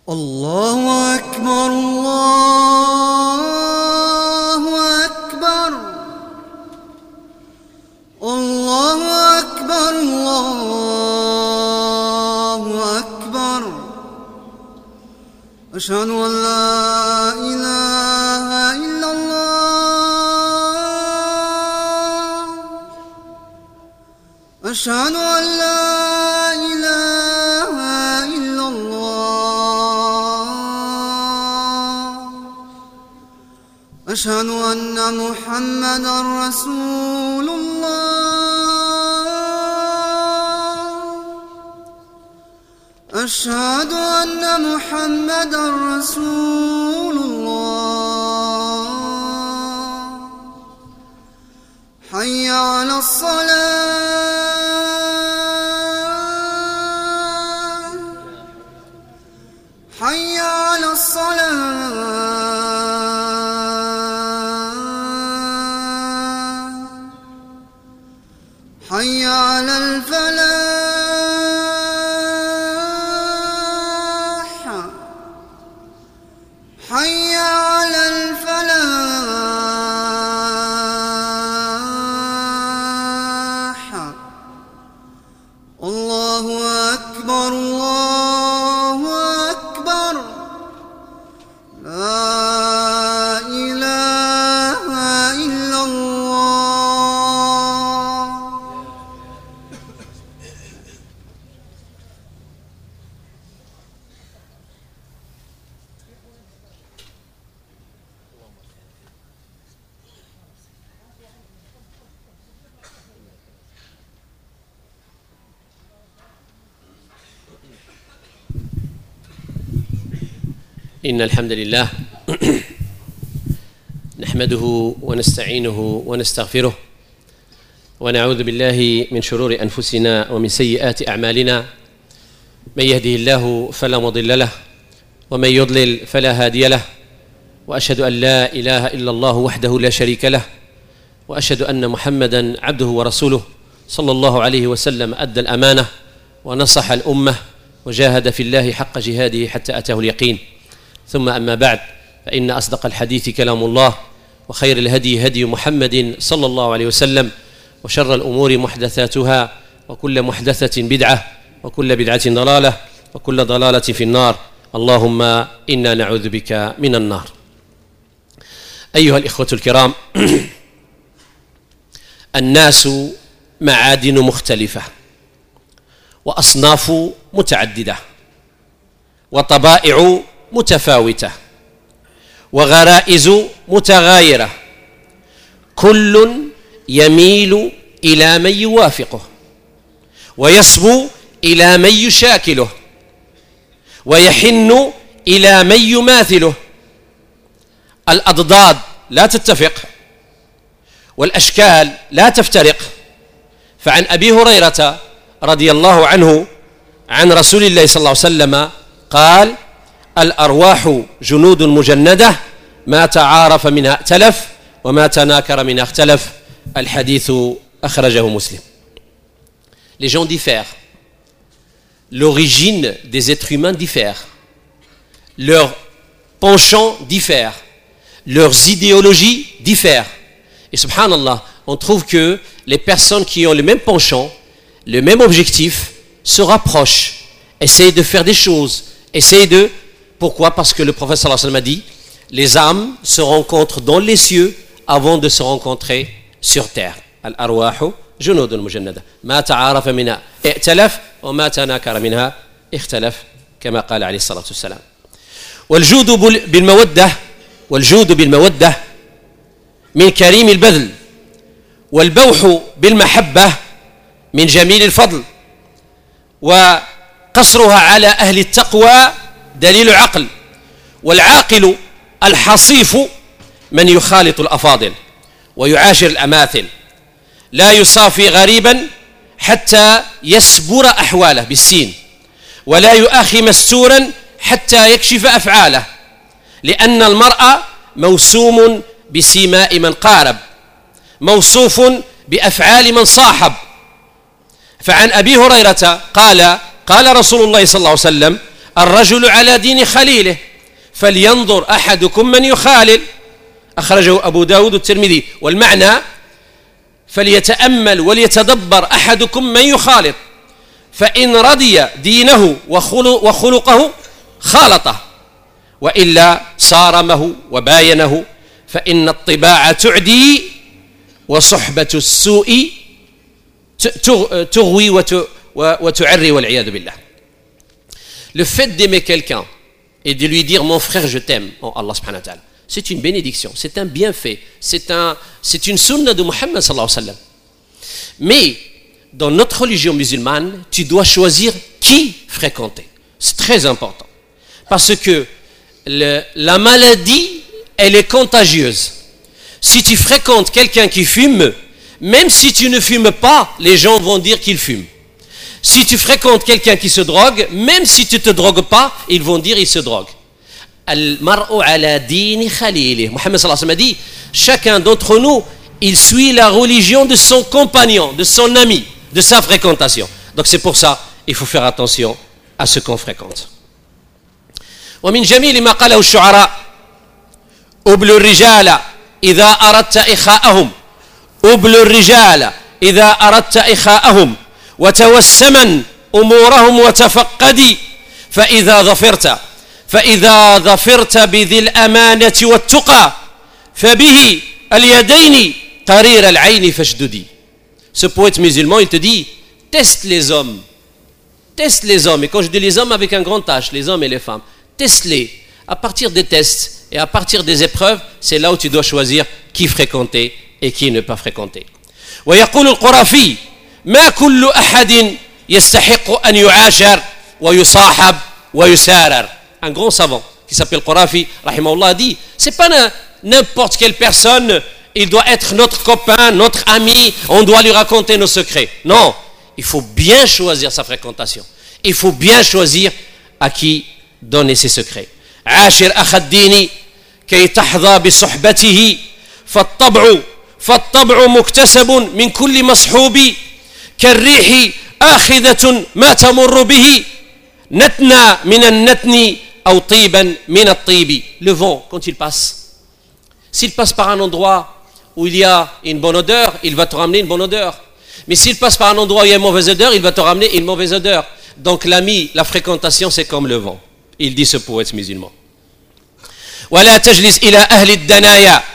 الله أكبر الله أكبر الله أكبر الله أكبر أشهد أن لا إله إلا الله أشهد أن لا إله إلا الله أشهد أن محمدا رسول الله أشهد أن محمدا رسول الله حي على الصلاة حي على الصلاة حي على الفلاح حي على الفلاح الله أكبر الله أكبر لا إله إلا الله. إن الحمد لله نحمده ونستعينه ونستغفره ونعوذ بالله من شرور أنفسنا ومن سيئات أعمالنا من يهده الله فلا مضل له ومن يضلل فلا هادي له وأشهد أن لا إله إلا الله وحده لا شريك له وأشهد أن محمدا عبده ورسوله صلى الله عليه وسلم أدى الأمانة ونصح الأمة وجاهد في الله حق جهاده حتى أتاه اليقين. ثم أما بعد، فإن أصدق الحديث كلام الله وخير الهدي هدي محمد صلى الله عليه وسلم وشر الأمور محدثاتها وكل محدثة بدعة وكل بدعة ضلالة وكل ضلالة في النار. اللهم إنا نعوذ بك من النار. أيها الإخوة الكرام، الناس معادن مختلفة وأصناف متعددة وطبائع متفاوتة وغرائز متغايرة، كل يميل إلى من يوافقه ويصبو إلى من يشاكله ويحن إلى من يماثله. الأضداد لا تتفق والأشكال لا تفترق. فعن أبي هريرة رضي الله عنه عن رسول الله صلى الله عليه وسلم قال: الأرواح جنود مجندة ما تعارف منها ائتلف وما تناكر منها اختلف. الحديث أخرجه مسلم. Les gens diffèrent, l'origine des êtres humains diffère, leurs penchants diffèrent, leurs idéologies diffèrent. Et subhanallah, on trouve que les personnes qui ont le même penchant, le même objectif, se rapprochent, essayent de faire des choses, essayent de... Pourquoi? Parce que le prophète sallallahu alayhi wa sallam a dit: les âmes se rencontrent dans les cieux avant de se rencontrer sur terre. Al-arwahu junudun mujannada ma ta'arafa minha i'talaf wa ma tanakara minha ikhtalaf كما قال عليه الصلاة والسلام. والجود بالمودة من كريم البذل، والبوح بالمحبة من جميل الفضل، وقصرها على أهل التقوى دليل عقل. والعاقل الحصيف من يخالط الأفاضل ويعاشر الأماثل، لا يصافي غريبا حتى يسبر أحواله بالسين، ولا يؤاخي مستورا حتى يكشف أفعاله، لأن المرء موسوم بسيماء من قارب، موصوف بأفعال من صاحب. فعن أبي هريرة قال: قال رسول الله صلى الله عليه وسلم: الرجل على دين خليله فلينظر أحدكم من يخالل أخرجه أبو داود والترمذي والمعنى فليتأمل وليتدبر أحدكم من يخالط فإن رضي دينه وخلقه خالطه وإلا صارمه وباينه فإن الطباع تعدي وصحبة السوء تغوي وتعري والعياذ بالله. Le fait d'aimer quelqu'un et de lui dire mon frère je t'aime en Allah subhanahu wa ta'ala, c'est une bénédiction, c'est un bienfait, c'est une sunna de Muhammad sallallahu alayhi wa sallam. Mais dans notre religion musulmane, tu dois choisir qui fréquenter. C'est très important. Parce que la maladie, elle est contagieuse. Si tu fréquentes quelqu'un qui fume, même si tu ne fumes pas, les gens vont dire qu'il fume. Si tu fréquentes quelqu'un qui se drogue, même si tu ne te drogues pas, ils vont dire qu'il se drogue. Al-mar'u ala dini khalilih. Muhammad sallallahu alayhi wa sallam a dit, chacun d'entre nous, il suit la religion de son compagnon, de son ami, de sa fréquentation. Donc c'est pour ça, il faut faire attention à ce qu'on fréquente. ومن جميل ما قاله الشعراء أبلوا الرجال إذا أردت إخاءهم أبلوا الرجال إذا أردت إخاءهم وتوسما أمورهم وتفقدي فإذا ظفرت بذي الأمانة والتقى فبه اليدين قرير العين فاشددي. Ce poète musulman, il te dit, teste les hommes. Teste les hommes. Et quand je dis les hommes avec un grand H, les hommes et les femmes, teste-les. À partir des tests et à partir des épreuves, c'est là où tu dois choisir qui fréquenter et qui ne pas fréquenter. ويقول القرافي ما كل أحد يستحق أن يعاشر ويصاحب ويسارر. Un grand savant qui s'appelle Qurafi, rahimahullah, dit, c'est pas n'importe quelle personne, il doit être notre copain, notre ami, on doit lui raconter nos secrets. Non, il faut bien choisir sa fréquentation. Il faut bien choisir à qui donner ses secrets. عاشر أخ الدين كي تحظى بصحبته فالطبع مكتسب من كل مصحوب كالريح آخذة ما تمر به نتنا من النتن أو طيبا من الطيب. Le vent, quand il passe, s'il passe par un endroit où il y a une bonne odeur, il va te ramener une bonne odeur. Mais s'il passe par un endroit où il y a une mauvaise odeur, il va te ramener une mauvaise odeur. Donc l'ami, la fréquentation, c'est comme le vent. Il dit ce poète musulman. ولا تجلس إلى أهل الدنايا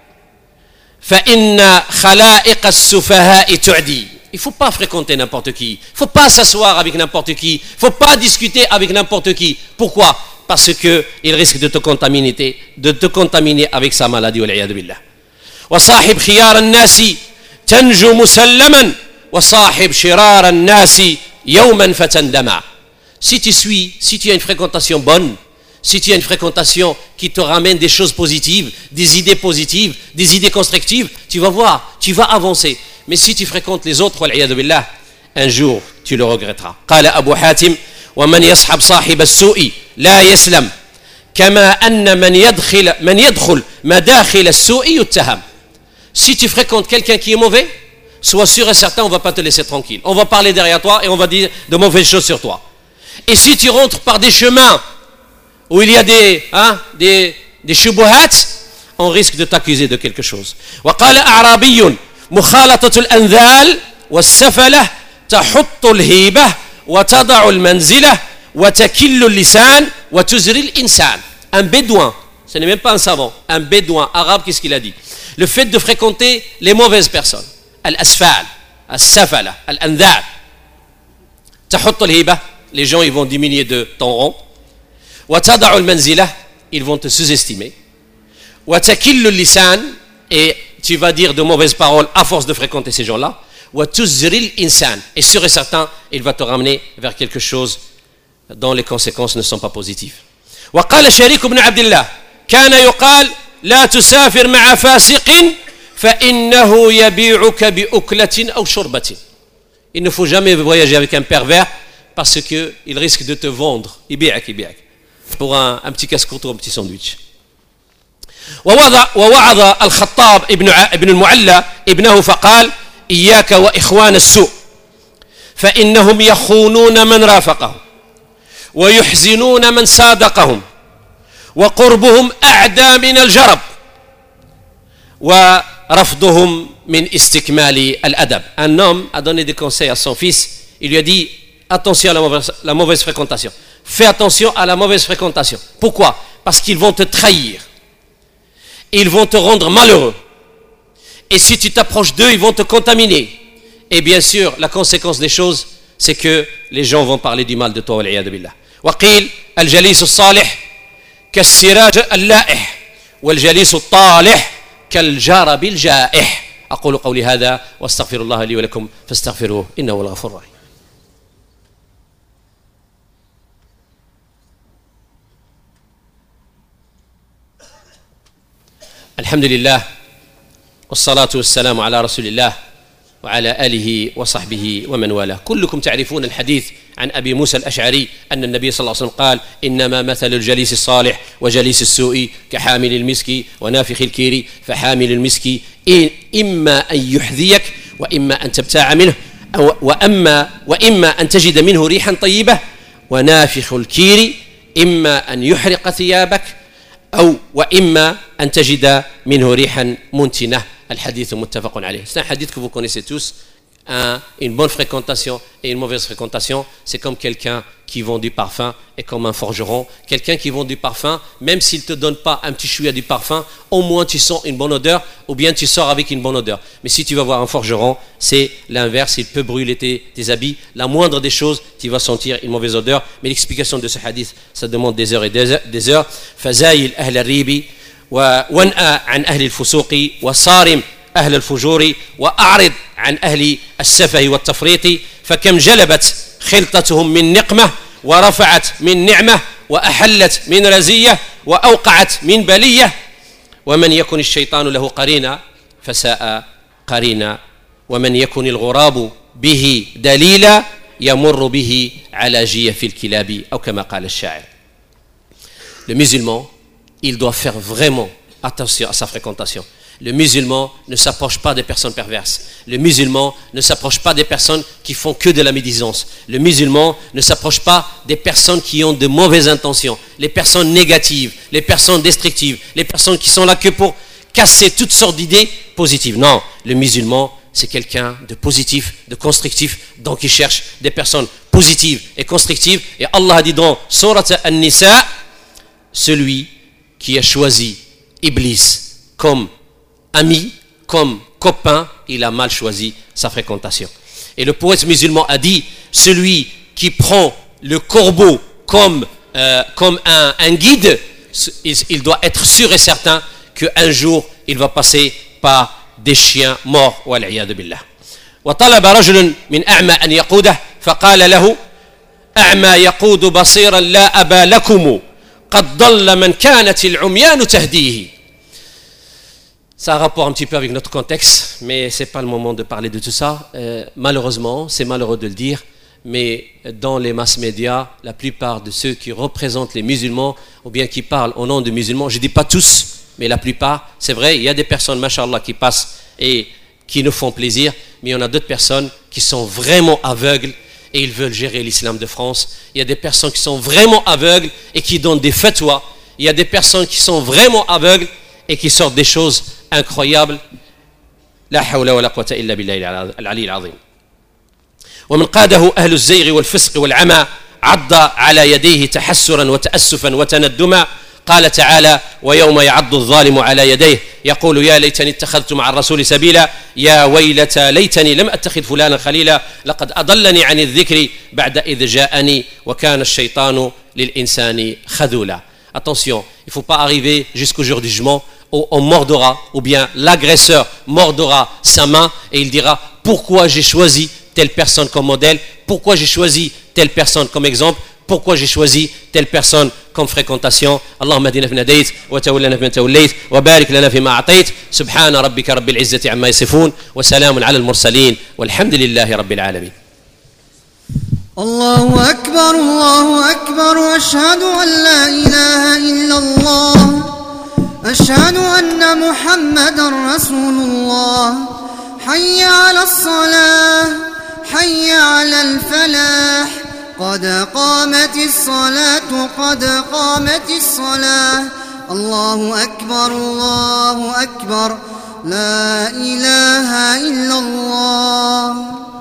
فإن خلائق السفهاء تعدي. Il ne faut pas fréquenter n'importe qui. Il ne faut pas s'asseoir avec n'importe qui. Il ne faut pas discuter avec n'importe qui. Pourquoi? Parce qu'il risque de te contaminer avec sa maladie. والعياذ بالله. وصاحب خيار الناس تنجو مسلما وصاحب شرار الناس يوما فتندما. Si tu as une fréquentation bonne, si tu as une fréquentation qui te ramène des choses positives, des idées positives, des idées constructives, tu vas voir, tu vas avancer. Mais si tu fréquentes les autres, والعياذ بالله, un jour tu le regretteras. قال أبو حاتم ومن يصحب صاحب السوء لا يسلم كما أن من يدخل مداخل السوء يتهم. Si tu fréquentes quelqu'un qui est mauvais, sois sûr et certain, on ne va pas te laisser tranquille. On va parler derrière toi et on va dire de mauvaises choses sur toi. Et si tu rentres par des chemins où il y a des shubuhat, on risque de t'accuser de quelque chose. وقال أعرابي مخالطة الأنذال والسفلة تحط الهيبة وتضع المنزلة وتكل اللسان وتزري الإنسان. Un bédouin, ce n'est même pas un savant, un bédouin arabe, qu'est-ce qu'il a dit? Le fait de fréquenter les mauvaises personnes, al-asfal, al-safala, al-anzal, تحط الهيبة, les gens ils vont diminuer de ton rang, وتضع المنزلة, ils vont te sous-estimer, وتكل اللسان, et tu vas dire de mauvaises paroles à force de fréquenter ces gens-là, وتزري الإنسان, et sûr et certain, il va te ramener vers quelque chose dont les conséquences ne sont pas positives. وقال شريك بن عبد الله كان يقال لا تسافر مع فاسق فإنه يبيعك بأكلة أو شربة. Il ne faut jamais voyager avec un pervers parce qu'il risque de te vendre. يبيعك pour un petit casse-croûte ou un petit sandwich. ووعظ الخطاب ابن المعلى ابنه فقال إياك وإخوان السوء فإنهم يخونون من رافقهم ويحزنون من صادقهم وقربهم أعدى من الجرب ورفضهم من استكمال الأدب. Un homme a donné des conseils à son fils. Il lui a dit attention à la mauvaise fréquentation. Fais attention à la mauvaise fréquentation. Pourquoi? Parce qu'ils vont te trahir. Ils vont te rendre malheureux. Et si tu t'approches d'eux, ils vont te contaminer. Et bien sûr, la conséquence des choses, c'est que les gens vont parler du mal de toi. Wal'iyadu billah. وقيل الجليس الصالح كالسراج اللائح والجليس الطالح كالجرب الجائح. أقول قولي هذا واستغفر الله لي ولكم فاستغفروه إنه هو الغفور الرحيم. الحمد لله والصلاة والسلام على رسول الله وعلى آله وصحبه ومن والاه. كلكم تعرفون الحديث عن أبي موسى الأشعري أن النبي صلى الله عليه وسلم قال إنما مثل الجليس الصالح وجليس السوء كحامل المسك ونافخ الكير فحامل المسك إما أن يحذيك وإما أن تبتاع منه وإما أن تجد منه ريحا طيبة ونافخ الكير إما أن يحرق ثيابك أو وإما أن تجد منه ريحا منتنة. الحديث متفق عليه. C'est un hadith que vous connaissez tous. Une bonne fréquentation et une mauvaise fréquentation, c'est comme quelqu'un qui vend du parfum et comme un forgeron. Quelqu'un qui vend du parfum, même s'il ne te donne pas un petit chouïa du parfum, au moins tu sens une bonne odeur ou bien tu sors avec une bonne odeur. Mais si tu vas voir un forgeron, c'est l'inverse, il peut brûler tes habits. La moindre des choses, tu vas sentir une mauvaise odeur. Mais l'explication de ce hadith, ça demande des heures et des heures. فزايل أهل الريب وانأى عن أهل الفسوق وصارم أهل الفجور وأعرض عن أهل السفه والتفريط فكم جلبت خلطتهم من نقمة ورفعت من نعمة وأحلت من رزية وأوقعت من بلية ومن يكن الشيطان له قرينا فساء قرينا ومن يكن الغراب به دليلا يمر به على جيف الكلاب أو كما قال الشاعر. Le musulman, il doit faire vraiment attention à sa fréquentation. Le musulman ne s'approche pas des personnes perverses. Le musulman ne s'approche pas des personnes qui font que de la médisance. Le musulman ne s'approche pas des personnes qui ont de mauvaises intentions, les personnes négatives, les personnes destructives, les personnes qui sont là que pour casser toutes sortes d'idées positives. Non, le musulman, c'est quelqu'un de positif, de constructif, donc il cherche des personnes positives et constructives. Et Allah a dit dans Surat An-Nisa, celui qui a choisi Iblis comme ami, comme copain, il a mal choisi sa fréquentation. Et le poète musulman a dit, celui qui prend le corbeau comme un guide, il doit être sûr et certain qu'un jour, il va passer par des chiens morts. Wal'iyadu billah. وطلب رجل من أعمى أن يقوده فقال له أعمى يقود بصيرا لا أبا لكم قد ضل من كانت العميان تهديه. Ça a rapport un petit peu avec notre contexte, mais ce n'est pas le moment de parler de tout ça. Malheureusement, c'est malheureux de le dire, mais dans les mass médias, la plupart de ceux qui représentent les musulmans, ou bien qui parlent au nom des musulmans, je ne dis pas tous, mais la plupart, c'est vrai, il y a des personnes, machallah, qui passent et qui nous font plaisir, mais il y en a d'autres personnes qui sont vraiment aveugles et ils veulent gérer l'islam de France. Il y a des personnes qui sont vraiment aveugles et qui donnent des fatwas. Il y a des personnes qui sont vraiment aveugles et qui sortent des choses incroyables. لا حول ولا قوة إلا بالله العلي العظيم. ومن قاده أهل الزيغ والفسق والعمى عض على يديه تحسرا وتأسفا وتندما. قال تعالى ويوم يعض الظالم على يديه يقول يا ليتني اتخذت مع الرسول سبيلا يا ويلتى ليتني لم أتخذ فلانا خليلا لقد أضلني عن الذكر بعد إذ جاءني وكان الشيطان للإنسان خذولا. Attention, il ne faut pas arriver jusqu'au jour du jugement où on mordra, ou bien l'agresseur mordra sa main et il dira pourquoi j'ai choisi telle personne comme modèle, pourquoi j'ai choisi telle personne comme exemple, pourquoi j'ai choisi telle personne comme fréquentation. Allahumma hadina fi hadayt wa tawallana fi man tawallayt wa barik lana fi ma a'tayt. Subhana rabbika rabbil izzati amma yasifun wa salamun ala al mursalin walhamdulillahi rabbil alamin. الله أكبر وأشهد أن لا إله إلا الله أشهد أن محمدا رسول الله حي على الصلاة حي على الفلاح قد قامت الصلاة قد قامت الصلاة الله أكبر الله أكبر لا إله إلا الله.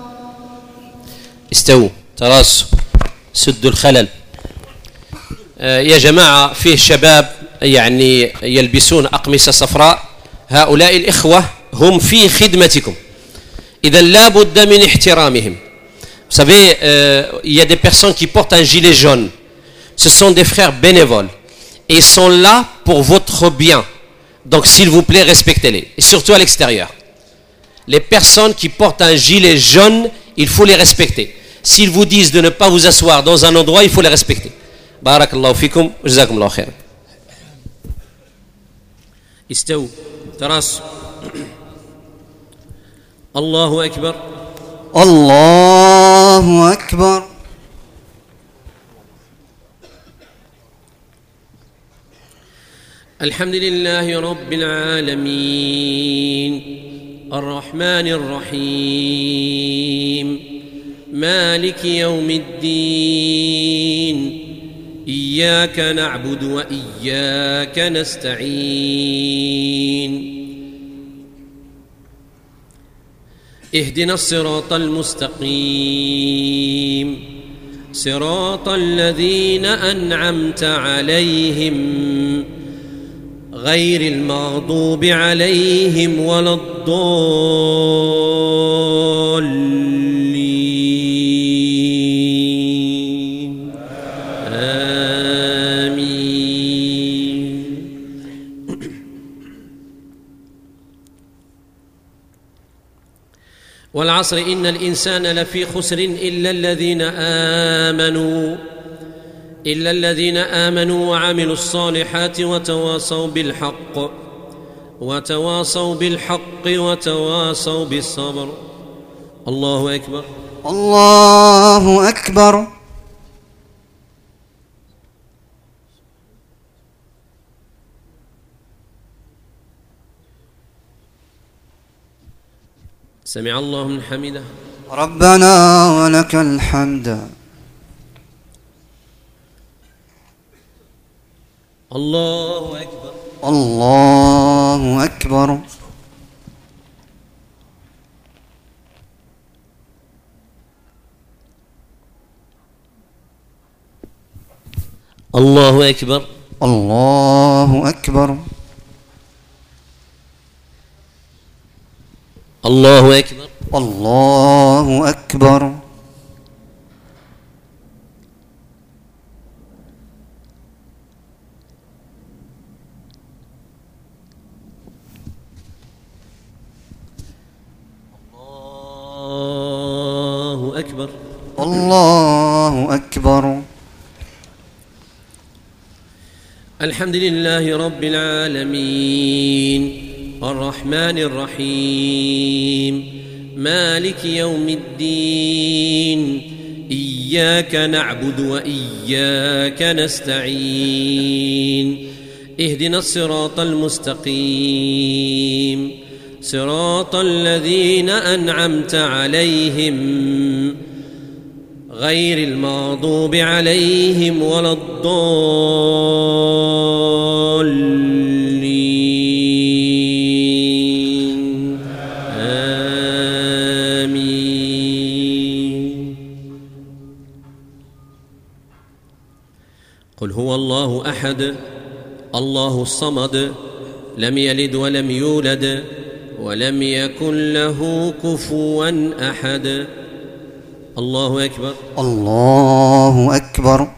استووا تراصوا سدوا الخلل. يا جماعة فيه شباب يعني يلبسون أقمصة صفراء، هؤلاء الإخوة هم في خدمتكم، إذا لا بد من احترامهم. Vous savez, il y a des personnes qui portent un gilet jaune. Ce sont des frères bénévoles. Et ils sont là pour votre bien. Donc, s'il vous plaît, respectez-les. Et surtout à l'extérieur. Les personnes qui portent un gilet jaune, il faut les respecter. S'ils vous disent de ne pas vous asseoir dans un endroit, il faut les respecter. Barakallahu fikum, jazakumullahu khairan. Istaou, taras. Allahu akbar. الله أكبر. الحمد لله رب العالمين الرحمن الرحيم مالك يوم الدين إياك نعبد وإياك نستعين اهدنا الصراط المستقيم صراط الذين أنعمت عليهم غير المغضوب عليهم ولا الضالين آمين. والعصر إن الإنسان لفي خسر إلا الذين آمنوا وعملوا الصالحات وتواصوا بالحق وتواصوا بالصبر. الله أكبر. الله أكبر. سمع الله من حمده. ربنا ولك الحمد. الله أكبر. الله أكبر. الله أكبر. الله أكبر. الله أكبر. الله أكبر. الله أكبر. الله أكبر. الحمد لله رب العالمين الرحمن الرحيم مالك يوم الدين إياك نعبد وإياك نستعين اهدنا الصراط المستقيم صراط الذين أنعمت عليهم غير المغضوب عليهم ولا الضالين آمين. قل هو الله أحد الله الصمد لم يلد ولم يولد ولم يكن له كفوا أحد. الله أكبر. الله أكبر.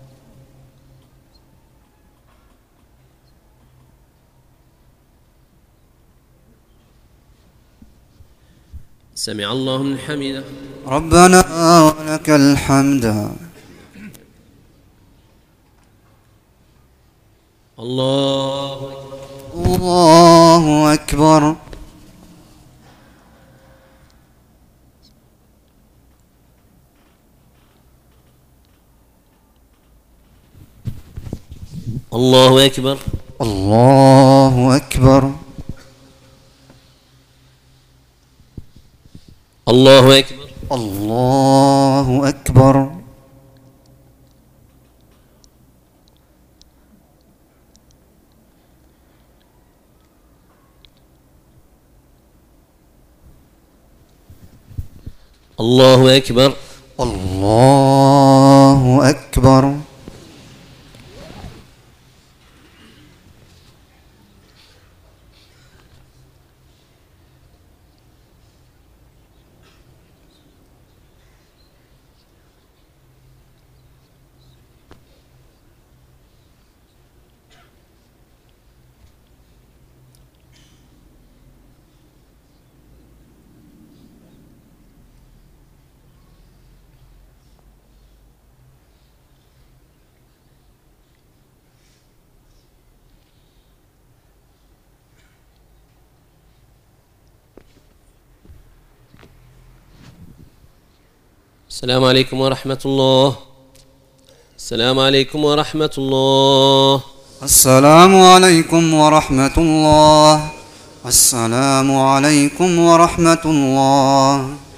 سمع الله من حمده. ربنا ولك الحمد. الله أكبر. الله أكبر. الله أكبر. الله أكبر. الله أكبر. الله أكبر. الله أكبر. الله أكبر. السلام عليكم ورحمة الله. السلام عليكم ورحمة الله. السلام عليكم ورحمة الله. السلام عليكم ورحمة الله.